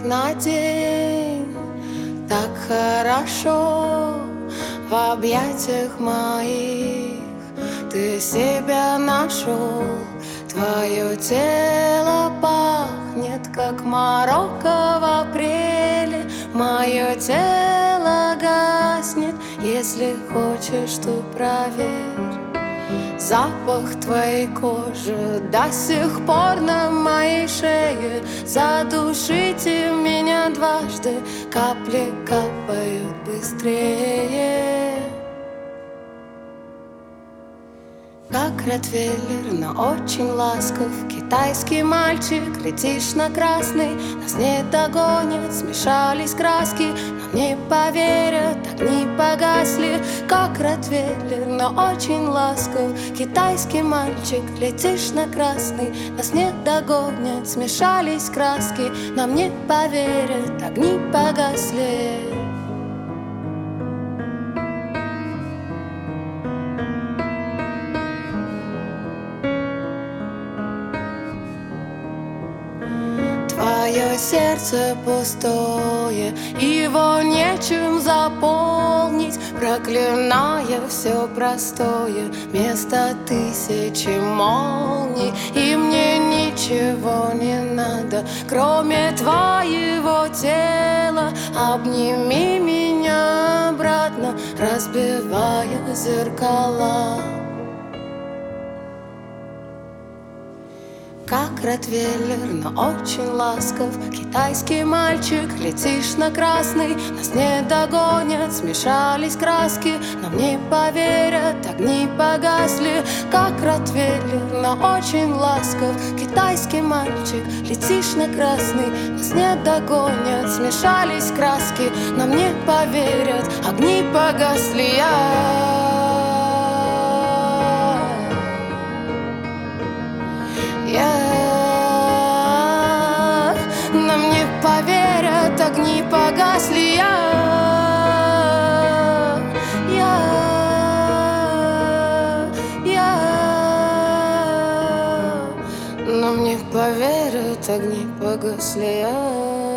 на день. Так хорошо в объятиях моих ты себя нашел. Твое тело пахнет, как Марокко в апреле. Мое тело гаснет, если хочешь, то проверь. Запах твоей кожи до сих пор на моей шее. Задушите меня дважды, капли капают быстрее. Как ротвейлер, но очень ласков. Китайский мальчик, летишь на красный. Нас не догонят, смешались краски. Нам не поверят, огни погасли. Как ротвейлер, но очень ласков. Китайский мальчик, летишь на красный. Нас не догонят, смешались краски. Нам не поверят, огни погасли. Твое сердце пустое, его нечем заполнить. Проклиная все простое, вместо тысячи молний. И мне ничего не надо, кроме твоего тела. Обними меня обратно, разбивая зеркала. Как ротвейлер, но очень ласков. Китайский мальчик, летишь на красный. Нас не догонят, смешались краски. Нам не поверят, огни погасли. Как ротвейлер, но очень ласков. Китайский мальчик, летишь на красный. Нас не догонят, смешались краски. Нам не поверят, огни погасли. Нам не поверят, огни погасли. Нам не поверят, огни погасли.